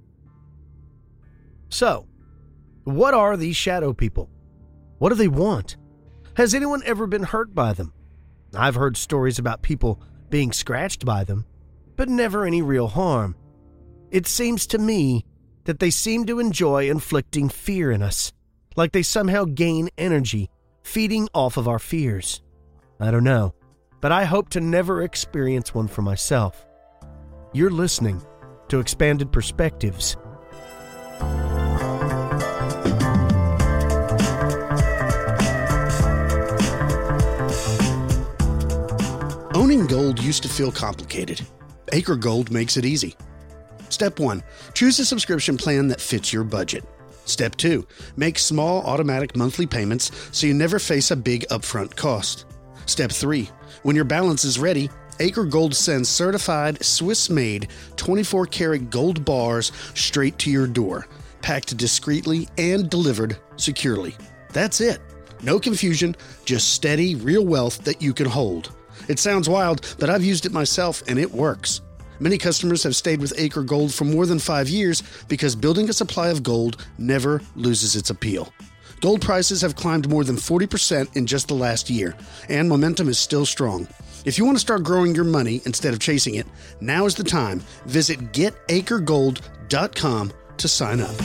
Speaker 4: So, what are these shadow people? What do they want? Has anyone ever been hurt by them? I've heard stories about people being scratched by them, but never any real harm. It seems to me that they seem to enjoy inflicting fear in us, like they somehow gain energy, feeding off of our fears. I don't know, but I hope to never experience one for myself. You're listening to Expanded Perspectives.
Speaker 3: gold used to feel complicated. Acre Gold makes it easy. Step 1. Choose a subscription plan that fits your budget. Step 2. Make small automatic monthly payments so you never face a big upfront cost. Step 3. When your balance is ready, Acre Gold sends certified, Swiss-made, 24-karat gold bars straight to your door, packed discreetly and delivered securely. That's it. No confusion, just steady, real wealth that you can hold. It sounds wild, but I've used it myself and it works. Many customers have stayed with Acre Gold for more than 5 years because building a supply of gold never loses its appeal. Gold prices have climbed more than 40% in just the last year, and momentum is still strong. If you want to start growing your money instead of chasing it, now is the time. Visit getacregold.com to sign up.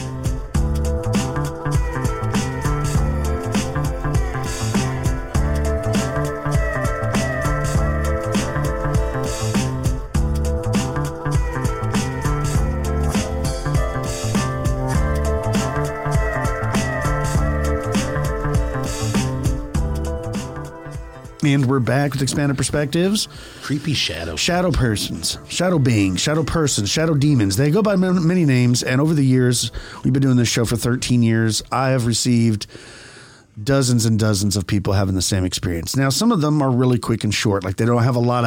Speaker 2: And we're back with Expanded Perspectives.
Speaker 1: Creepy shadow.
Speaker 2: Shadow persons, shadow beings, shadow persons, shadow demons. They go by many names. And over the years, we've been doing this show for 13 years. I have received dozens and dozens of people having the same experience. Now, some of them are really quick and short. Like they don't have a lot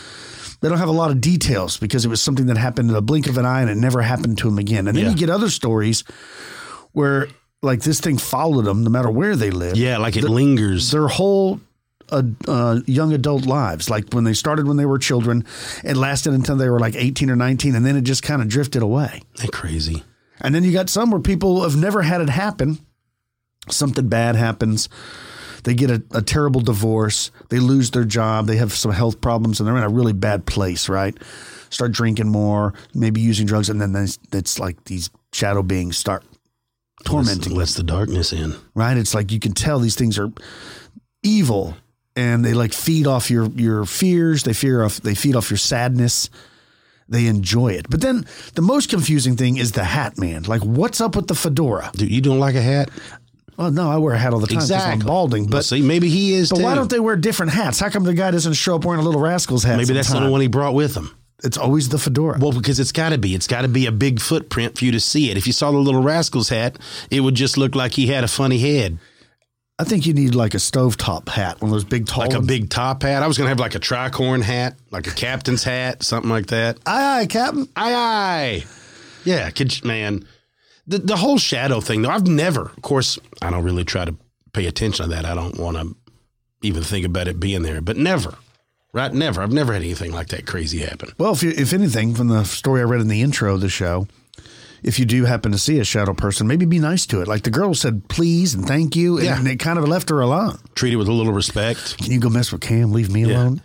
Speaker 2: of details because it was something that happened in a blink of an eye and it never happened to them again. And then you get other stories where like this thing followed them no matter where they live.
Speaker 1: Yeah, like it lingers.
Speaker 2: Their whole young adult lives, like when they started when they were children, it lasted until they were like 18 or 19, and then it just kind of drifted away.
Speaker 1: That's crazy.
Speaker 2: And then you got some where people have never had it happen. Something bad happens. They get a terrible divorce. They lose their job. They have some health problems, and they're in a really bad place, right? Start drinking more, maybe using drugs, and then it's like these shadow beings start tormenting.
Speaker 1: Lets the darkness in.
Speaker 2: Right? It's like you can tell these things are evil. And they like feed off your fears. They feed off your sadness. They enjoy it. But then the most confusing thing is the hat man. Like, what's up with the fedora?
Speaker 1: Dude, you don't like a hat?
Speaker 2: Well, no, I wear a hat all the time because I'm balding. But
Speaker 1: well, see, maybe he is.
Speaker 2: But
Speaker 1: too.
Speaker 2: why don't they wear different hats? How come the guy doesn't show up wearing a Little Rascals hat?
Speaker 1: Maybe that's the one he brought with him.
Speaker 2: It's always the fedora.
Speaker 1: Well, because it's got to be. It's got to be a big footprint for you to see it. If you saw the Little Rascals hat, it would just look like he had a funny head.
Speaker 2: I think you need like a stovetop hat, one of those big tall
Speaker 1: Like
Speaker 2: ones.
Speaker 1: a big top hat. I was going to have like a tricorn hat, like a captain's hat, something like that.
Speaker 2: Aye, aye, Captain.
Speaker 1: Aye, aye. Yeah, man. The whole shadow thing, though, I've never, of course, I don't really try to pay attention to that. I don't want to even think about it being there, but never, right? Never. I've never had anything like that crazy happen.
Speaker 2: Well, if anything, from the story I read in the intro of the show, if you do happen to see a shadow person, maybe be nice to it. Like the girl said, please and thank you. And it kind of left her alone.
Speaker 1: Treat it with a little respect.
Speaker 2: Can you go mess with Cam? Leave me alone.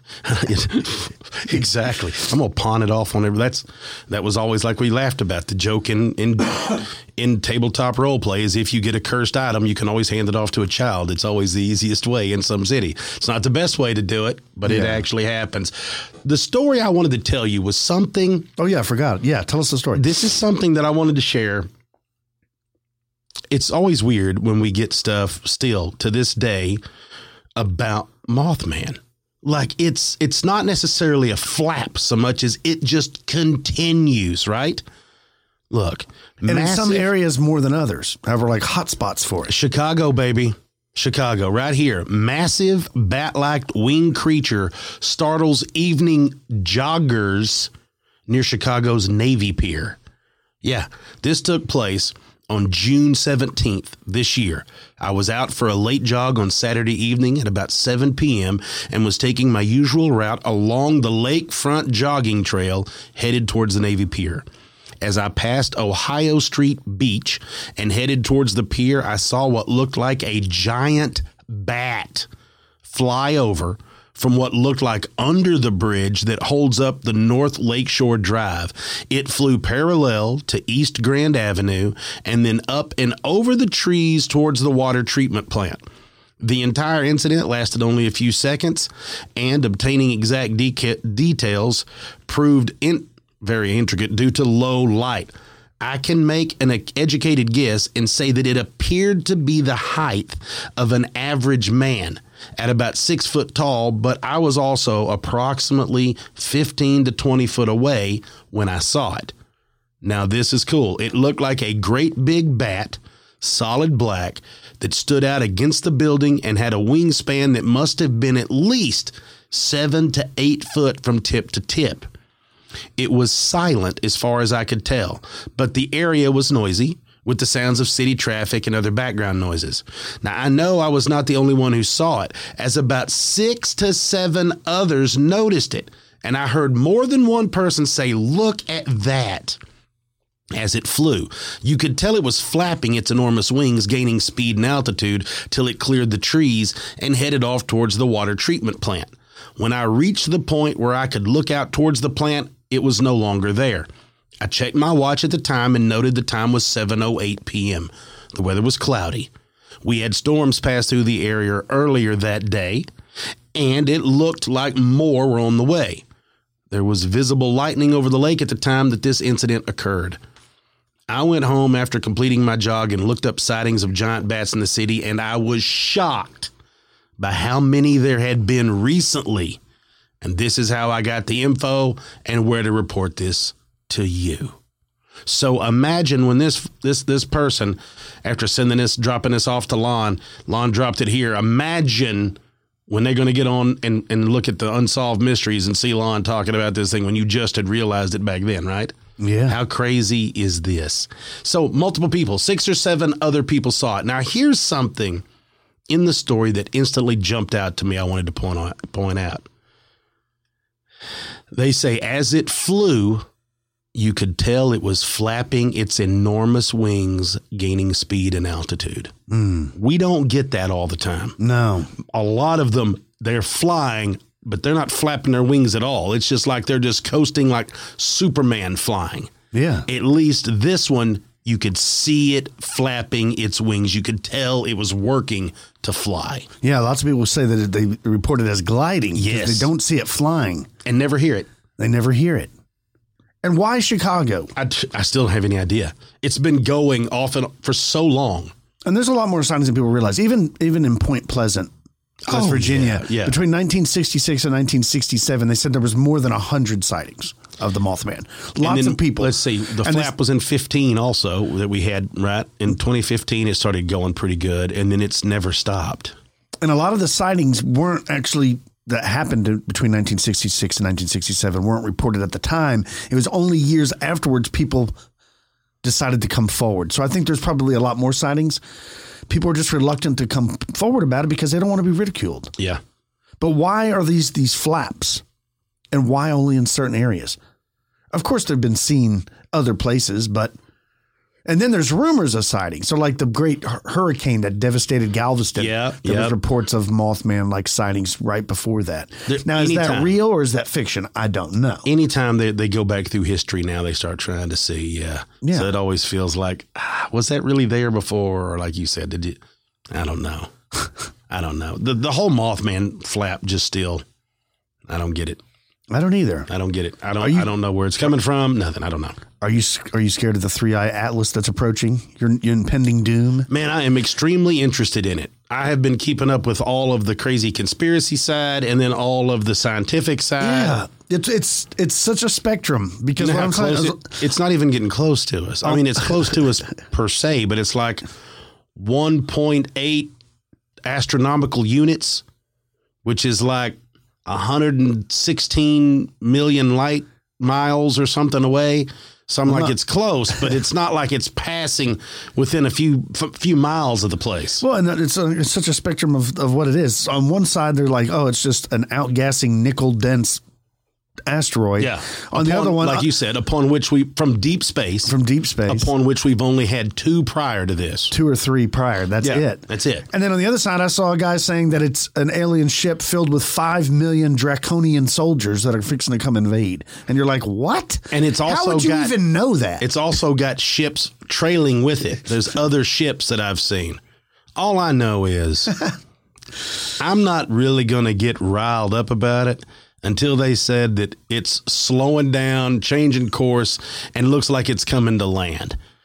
Speaker 1: Exactly. I'm going to pawn it off on everybody. That was always like we laughed about. The joke in tabletop role play is if you get a cursed item, you can always hand it off to a child. It's always the easiest way in some city. It's not the best way to do it, but it actually happens. The story I wanted to tell you was something.
Speaker 2: Oh, yeah, I forgot. Yeah, tell us the story.
Speaker 1: This is something that I wanted to share. It's always weird when we get stuff still to this day about Mothman. Like it's not necessarily a flap so much as it just continues, right? Look.
Speaker 2: And in some areas more than others. However, like hot spots for it.
Speaker 1: Chicago, baby. Chicago, right here. Massive bat-like winged creature startles evening joggers near Chicago's Navy Pier. Yeah, this took place on June 17th this year. I was out for a late jog on Saturday evening at about 7 p.m. and was taking my usual route along the lakefront jogging trail headed towards the Navy Pier. As I passed Ohio Street Beach and headed towards the pier, I saw what looked like a giant bat fly over from what looked like under the bridge that holds up the North Lakeshore Drive. It flew parallel to East Grand Avenue and then up and over the trees towards the water treatment plant. The entire incident lasted only a few seconds, and obtaining exact details proved very intricate due to low light. I can make an educated guess and say that it appeared to be the height of an average man. at about 6 foot tall, but I was also approximately 15 to 20 foot away when I saw it. Now, this is cool. It looked like a great big bat, solid black, that stood out against the building and had a wingspan that must have been at least 7 to 8 foot from tip to tip. It was silent as far as I could tell, but the area was noisy with the sounds of city traffic and other background noises. Now, I know I was not the only one who saw it, as about 6 to 7 others noticed it, and I heard more than one person say, "Look at that." As it flew, you could tell it was flapping its enormous wings, gaining speed and altitude till it cleared the trees and headed off towards the water treatment plant. When I reached the point where I could look out towards the plant, it was no longer there. I checked my watch at the time and noted the time was 7:08 p.m. The weather was cloudy. We had storms pass through the area earlier that day, and it looked like more were on the way. There was visible lightning over the lake at the time that this incident occurred. I went home after completing my jog and looked up sightings of giant bats in the city, and I was shocked by how many there had been recently. And this is how I got the info and where to report this to you. So imagine when this person, after dropping this off to Lon dropped it here. Imagine when they're going to get on and look at the unsolved mysteries and see Lon talking about this thing when you just had realized it back then, right?
Speaker 2: Yeah.
Speaker 1: How crazy is this? So multiple people, 6 or 7 other people saw it. Now, here's something in the story that instantly jumped out to me I wanted to point out. They say as it flew, you could tell it was flapping its enormous wings, gaining speed and altitude. We don't get that all the time.
Speaker 2: No.
Speaker 1: A lot of them, they're flying, but they're not flapping their wings at all. It's just like they're just coasting like Superman flying.
Speaker 2: Yeah.
Speaker 1: At least this one, you could see it flapping its wings. You could tell it was working to fly.
Speaker 2: Yeah, lots of people say that they report it as gliding.
Speaker 1: Yes.
Speaker 2: They don't see it flying.
Speaker 1: And never hear it.
Speaker 2: They never hear it. And why Chicago?
Speaker 1: I still don't have any idea. It's been going off and for so long.
Speaker 2: And there's a lot more sightings than people realize. Even in Point Pleasant, West Virginia,
Speaker 1: yeah.
Speaker 2: between 1966 and 1967, they said there was more than 100 sightings of the Mothman. Lots of people.
Speaker 1: Let's see. The flap was in 15 also that we had, right? In 2015, it started going pretty good, and then it's never stopped.
Speaker 2: And a lot of the sightings weren't actually that happened between 1966 and 1967 weren't reported at the time. It was only years afterwards people decided to come forward. So I think there's probably a lot more sightings. People are just reluctant to come forward about it because they don't want to be ridiculed.
Speaker 1: Yeah.
Speaker 2: But why are these flaps? And why only in certain areas? Of course, they've been seen other places, but... And then there's rumors of sightings. So like the great hurricane that devastated Galveston.
Speaker 1: Yeah,
Speaker 2: there was reports of Mothman like sightings right before that. Now, is that real or is that fiction? I don't know.
Speaker 1: Anytime they go back through history now, they start trying to see. Yeah. So it always feels like, was that really there before? Or like you said, did you? I don't know. I don't know. The whole Mothman flap just still, I don't get it.
Speaker 2: I don't either.
Speaker 1: I don't get it. I don't know where it's coming from. Nothing. I don't know.
Speaker 2: Are you scared of the 3-Eye Atlas that's approaching? Your impending doom?
Speaker 1: Man, I am extremely interested in it. I have been keeping up with all of the crazy conspiracy side and then all of the scientific side.
Speaker 2: Yeah, it's such a spectrum because
Speaker 1: you know it's not even getting close to us. I mean, it's close to us per se, but it's like 1.8 astronomical units, which is like 116 million light miles or something away. So I'm like, it's close, but it's not like it's passing within a few miles of the place.
Speaker 2: Well, and it's such a spectrum of what it is. On one side, they're like, oh, it's just an outgassing nickel-dense asteroid.
Speaker 1: Yeah.
Speaker 2: On the other one,
Speaker 1: like you said, from deep space, upon which we've only had 2 prior to this.
Speaker 2: 2 or 3 prior. That's it.
Speaker 1: That's it.
Speaker 2: And then on the other side, I saw a guy saying that it's an alien ship filled with 5 million draconian soldiers that are fixing to come invade. And you're like, what?
Speaker 1: And it's also
Speaker 2: how would you even know that?
Speaker 1: It's also got ships trailing with it. There's other ships that I've seen. All I know is I'm not really going to get riled up about it until they said that it's slowing down, changing course, and looks like it's coming to land.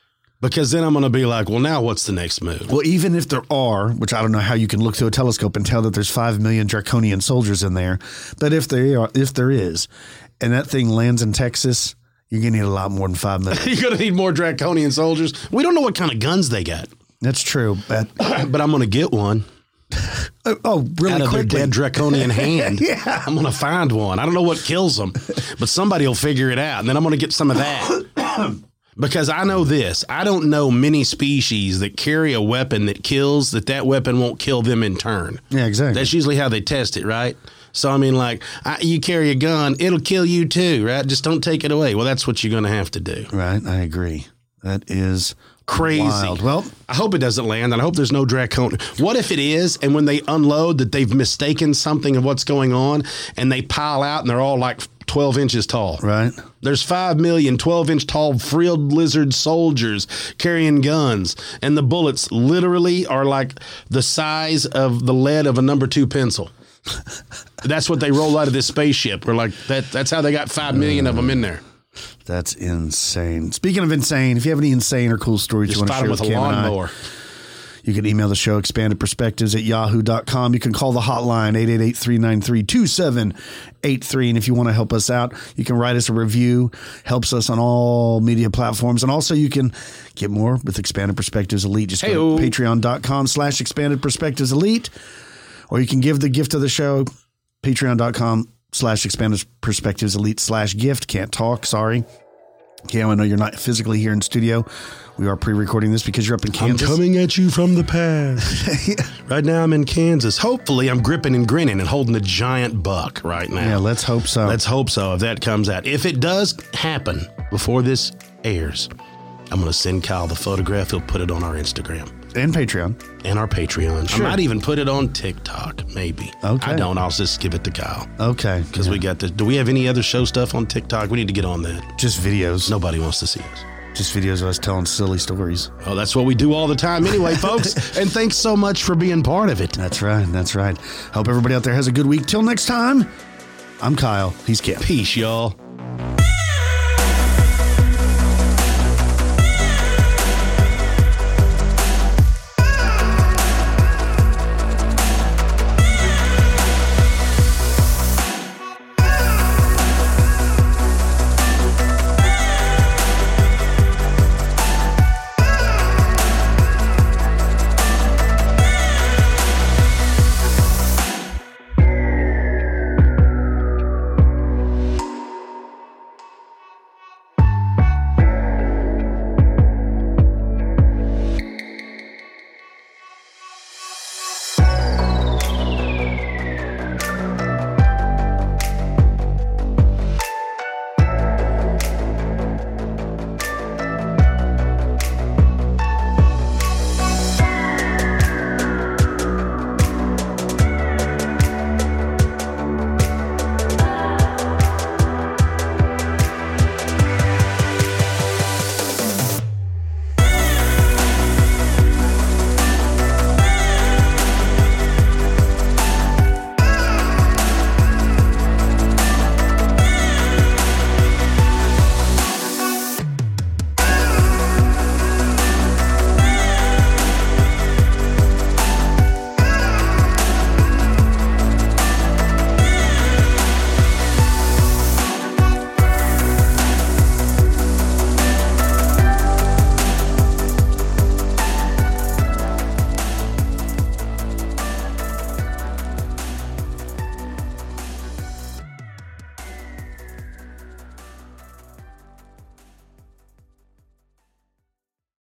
Speaker 1: Because then I'm going to be like, well, now what's the next move?
Speaker 2: Well, even if there are, which I don't know how you can look through a telescope and tell that there's 5 million draconian soldiers in there, but if there is, and that thing lands in Texas, you're going to need a lot more than 5 million.
Speaker 1: You're going to need more draconian soldiers. We don't know what kind of guns they got.
Speaker 2: That's true, but
Speaker 1: I'm going to get one.
Speaker 2: Really
Speaker 1: out of
Speaker 2: quickly.
Speaker 1: their dead draconian hand.
Speaker 2: Yeah.
Speaker 1: I'm going to find one. I don't know what kills them, but somebody will figure it out, and then I'm going to get some of that. Because I know this. I don't know many species that carry a weapon that kills, that weapon won't kill them in turn.
Speaker 2: Yeah, exactly.
Speaker 1: That's usually how they test it, right? So, I mean, like, you carry a gun, it'll kill you too, right? Just don't take it away. Well, that's what you're going to have to do.
Speaker 2: Right, I agree. That is
Speaker 1: crazy.
Speaker 2: wild. Well,
Speaker 1: I hope it doesn't land, and I hope there's no draconian. What if it is, and when they unload that they've mistaken something of what's going on, and they pile out, and they're all like 12 inches tall.
Speaker 2: right.
Speaker 1: There's 5 million 12-inch tall frilled lizard soldiers carrying guns, and the bullets literally are like the size of the lead of a number 2 pencil. That's what they roll out of this spaceship. We're like, that's how they got 5 million of them in there.
Speaker 2: That's insane. Speaking of insane, if you have any insane or cool stories
Speaker 1: Just
Speaker 2: you want to
Speaker 1: fight
Speaker 2: share
Speaker 1: them
Speaker 2: with
Speaker 1: with a
Speaker 2: Cam and I,
Speaker 1: lawnmower.
Speaker 2: you can email the show, expandedperspectives@yahoo.com. You can call the hotline, 888-393-2783. And if you want to help us out, you can write us a review. Helps us on all media platforms. And also you can get more with Expanded Perspectives Elite. Just go to patreon.com/Expanded Perspectives Elite. Or you can give the gift of the show, patreon.com/Expanded Perspectives Elite/gift. Can't talk, sorry. Cam, I know you're not physically here in studio. We are pre-recording this because you're up in Kansas.
Speaker 1: I'm coming at you from the past. Right now I'm in Kansas. Hopefully I'm gripping and grinning and holding a giant buck right now.
Speaker 2: Yeah, let's hope so.
Speaker 1: Let's hope so if that comes out. If it does happen before this airs, I'm going to send Kyle the photograph. He'll put it on our Instagram.
Speaker 2: And Patreon.
Speaker 1: And our Patreon.
Speaker 2: Sure.
Speaker 1: I might even put it on TikTok, maybe.
Speaker 2: Okay.
Speaker 1: I don't. I'll just give it to Kyle.
Speaker 2: Okay.
Speaker 1: Because we got this. Do we have any other show stuff on TikTok? We need to get on that.
Speaker 2: Just videos.
Speaker 1: Nobody wants to see us.
Speaker 2: Just videos of us telling silly stories.
Speaker 1: Oh, that's what we do all the time anyway, folks. And thanks so much for being part of it.
Speaker 2: That's right. That's right. Hope everybody out there has a good week. Till next time, I'm Kyle. He's Cam.
Speaker 1: Peace, y'all.